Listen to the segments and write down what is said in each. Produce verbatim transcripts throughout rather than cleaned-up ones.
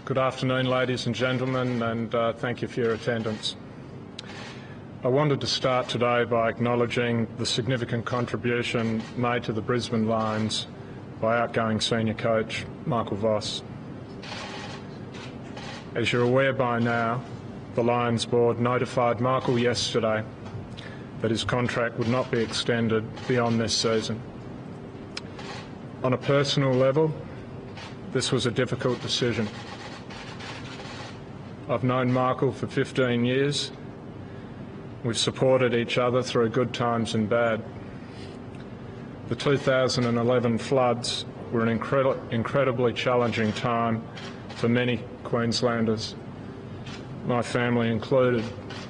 Good afternoon, ladies and gentlemen, and uh, thank you for your attendance. I wanted to start today by acknowledging the significant contribution made to the Brisbane Lions by outgoing senior coach Michael Voss. As you're aware by now, the Lions board notified Michael yesterday that his contract would not be extended beyond this season. On a personal level, this was a difficult decision. I've known Michael for fifteen years. We've supported each other through good times and bad. The two thousand eleven floods were an incredi- incredibly challenging time for many Queenslanders, my family included.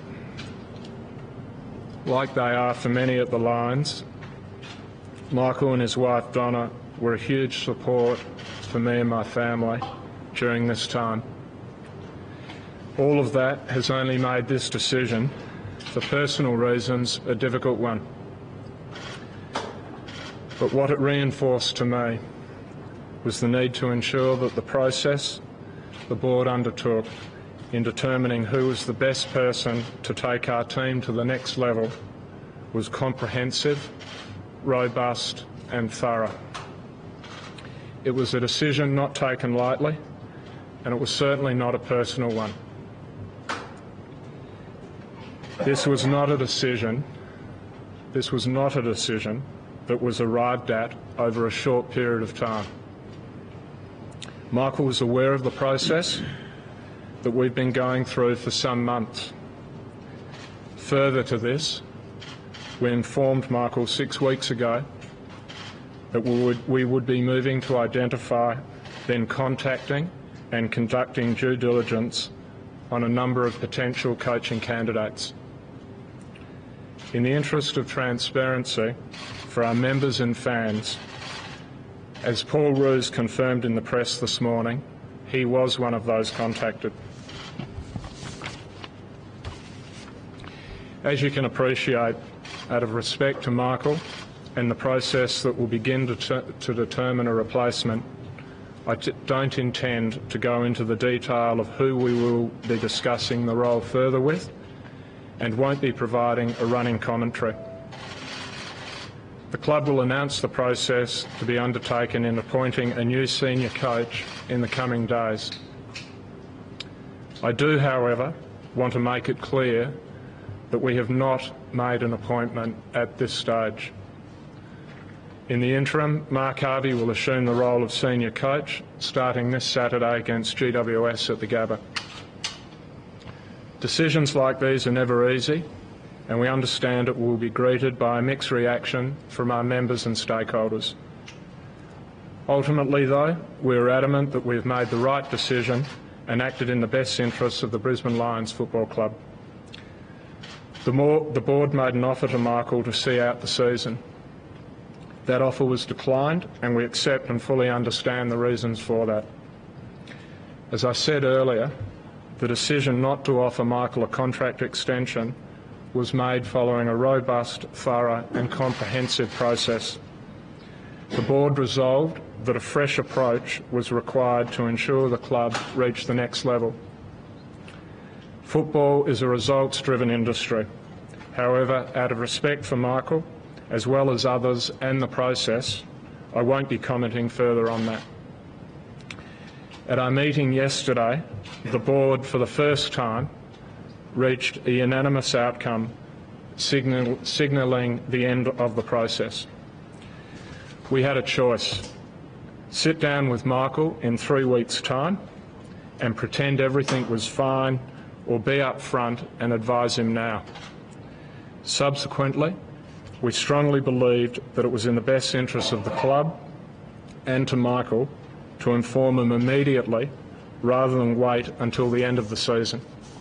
Like they are for many at the Lions, Michael and his wife Donna were a huge support for me and my family during this time. All of that has only made this decision, for personal reasons, a difficult one. But what it reinforced to me was the need to ensure that the process the board undertook in determining who was the best person to take our team to the next level was comprehensive, robust and thorough. It was a decision not taken lightly, and it was certainly not a personal one. This was not a decision, this was not a decision that was arrived at over a short period of time. Michael was aware of the process that we've been going through for some months. Further to this, we informed Michael six weeks ago that we would, we would be moving to identify, then contacting and conducting due diligence on a number of potential coaching candidates. In the interest of transparency for our members and fans, as Paul Roos confirmed in the press this morning, he was one of those contacted. As you can appreciate, out of respect to Michael and the process that will begin to, to determine a replacement, I t- don't intend to go into the detail of who we will be discussing the role further with, and won't be providing a running commentary. The club will announce the process to be undertaken in appointing a new senior coach in the coming days. I do, however, want to make it clear that we have not made an appointment at this stage. In the interim, Mark Harvey will assume the role of senior coach starting this Saturday against G W S at the Gabba. Decisions like these are never easy, and we understand it will be greeted by a mixed reaction from our members and stakeholders. Ultimately, though, we are adamant that we have made the right decision and acted in the best interests of the Brisbane Lions Football Club. The, more, the board made an offer to Michael to see out the season. That offer was declined, and we accept and fully understand the reasons for that. As I said earlier, the decision not to offer Michael a contract extension was made following a robust, thorough and comprehensive process. The board resolved that a fresh approach was required to ensure the club reached the next level. Football is a results-driven industry. However, out of respect for Michael, as well as others and the process, I won't be commenting further on that. At our meeting yesterday, the board, for the first time, reached a unanimous outcome, signal, signalling the end of the process. We had a choice: sit down with Michael in three weeks' time and pretend everything was fine, or be up front and advise him now. Subsequently, we strongly believed that it was in the best interests of the club and to Michael to inform him immediately rather than wait until the end of the season.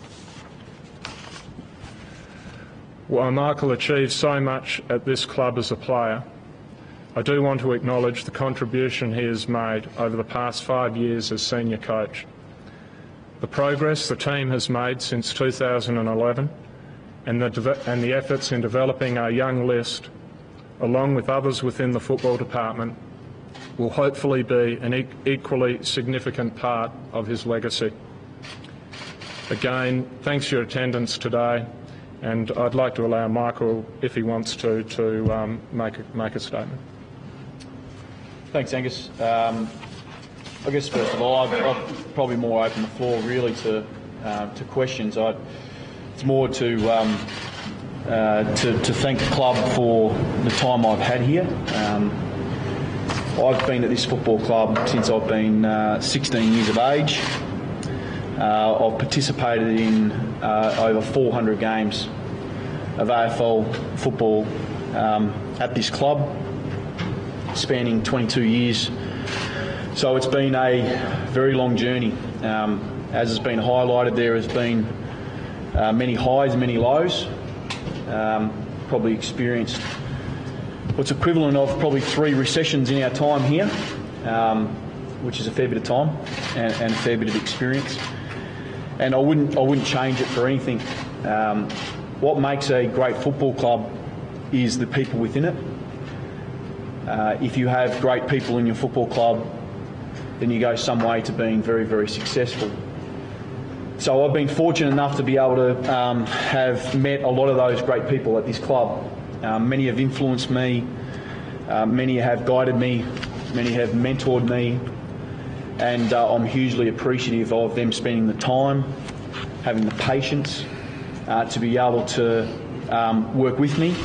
While Michael achieved so much at this club as a player, I do want to acknowledge the contribution he has made over the past five years as senior coach. The progress the team has made since two thousand eleven and the, and the efforts in developing our young list, along with others within the football department, will hopefully be an e- equally significant part of his legacy. Again, thanks for your attendance today, and I'd like to allow Michael, if he wants to, to um, make, a, make a statement. Thanks, Angus. Um, I guess first of all, I'd, I'd probably more open the floor really to uh, to questions. I'd, it's more to, um, uh, to to thank the club for the time I've had here. Um, I've been at this football club since I've been uh, sixteen years of age. Uh, I've participated in uh, over four hundred games of A F L football um, at this club, spanning twenty-two years. So it's been a very long journey. Um, as has been highlighted, there has been uh, many highs and many lows. Um, probably experienced what's equivalent of probably three recessions in our time here, um, which is a fair bit of time and, and a fair bit of experience. And I wouldn't, I wouldn't change it for anything. Um, what makes a great football club is the people within it. Uh, if you have great people in your football club, then you go some way to being very, very successful. So I've been fortunate enough to be able to um, have met a lot of those great people at this club. Um, many have influenced me, uh, many have guided me, many have mentored me, and uh, I'm hugely appreciative of them spending the time, having the patience uh, to be able to um, work with me,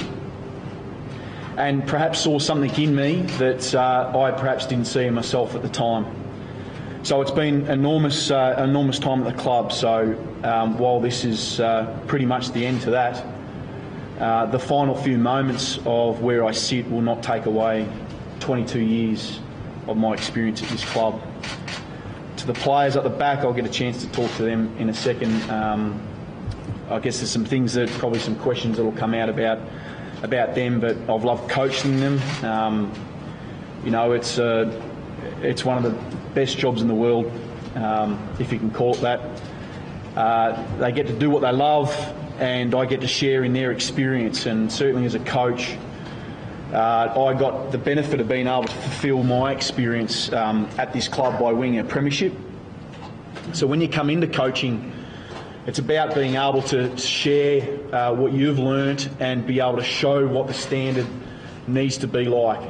and perhaps saw something in me that uh, I perhaps didn't see in myself at the time. So it's been enormous, uh, enormous time at the club. So um, while this is uh, pretty much the end to that, uh, the final few moments of where I sit will not take away twenty-two years of my experience at this club. To the players at the back, I'll get a chance to talk to them in a second. Um, I guess there's some things that, probably some questions that will come out about about them, but I've loved coaching them. Um, you know, it's uh, it's one of the best jobs in the world, um, if you can call it that. Uh, they get to do what they love, and I get to share in their experience. And certainly as a coach, uh, I got the benefit of being able to fulfil my experience um, at this club by winning a premiership. So when you come into coaching, it's about being able to share uh, what you've learnt and be able to show what the standard needs to be like.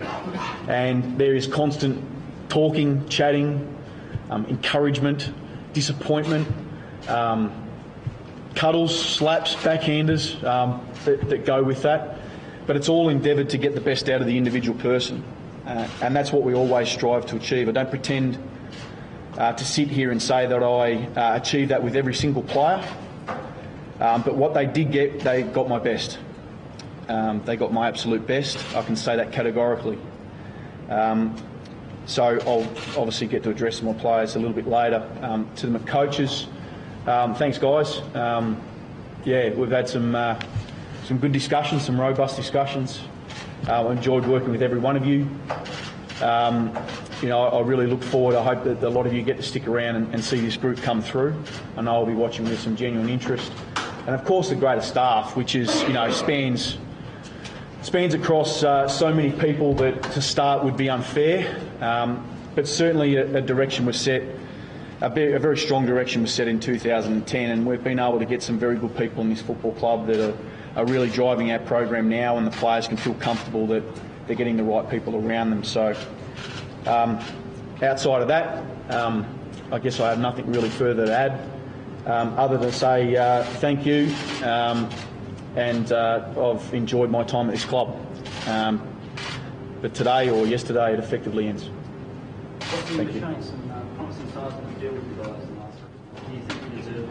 And there is constant talking, chatting, um, encouragement, disappointment, um, cuddles, slaps, backhanders um, that, that go with that. But it's all endeavoured to get the best out of the individual person. Uh, and that's what we always strive to achieve. I don't pretend uh, to sit here and say that I uh, achieved that with every single player. Um, but what they did get, they got my best. Um, they got my absolute best. I can say that categorically. Um, so I'll obviously get to address my players a little bit later. Um, to the coaches, um, thanks guys. Um, yeah, we've had some uh, some good discussions, some robust discussions. Uh, I enjoyed working with every one of you. Um, you know, I, I really look forward. I hope that a lot of you get to stick around and, and see this group come through. I know I'll be watching with some genuine interest. And of course the greater staff, which is, you know, spans spans across uh, so many people that to start would be unfair. Um, but certainly a, a direction was set, a, be, a very strong direction was set in two thousand ten, and we've been able to get some very good people in this football club that are, are really driving our program now, and the players can feel comfortable that they're getting the right people around them. So um, outside of that, um, I guess I have nothing really further to add. Um, other than say uh, thank you, um, and uh, I've enjoyed my time at this club. Um, but today or yesterday, it effectively ends. Thank you. Some uh, promising stars to deal with you guys in the last week. Do you think you deserve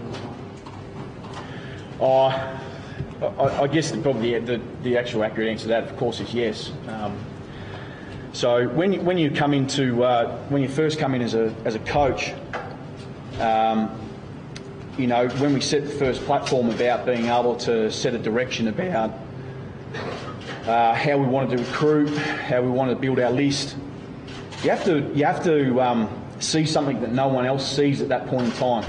it? Oh, I, I guess the, probably the, the, the actual accurate answer to that, of course, is yes. Um, so when you, when you come into uh, when you first come in as a as a coach. Um, You know, when we set the first platform about being able to set a direction about uh, how we wanted to recruit, how we wanted to build our list, you have to you have to um, see something that no one else sees at that point in time.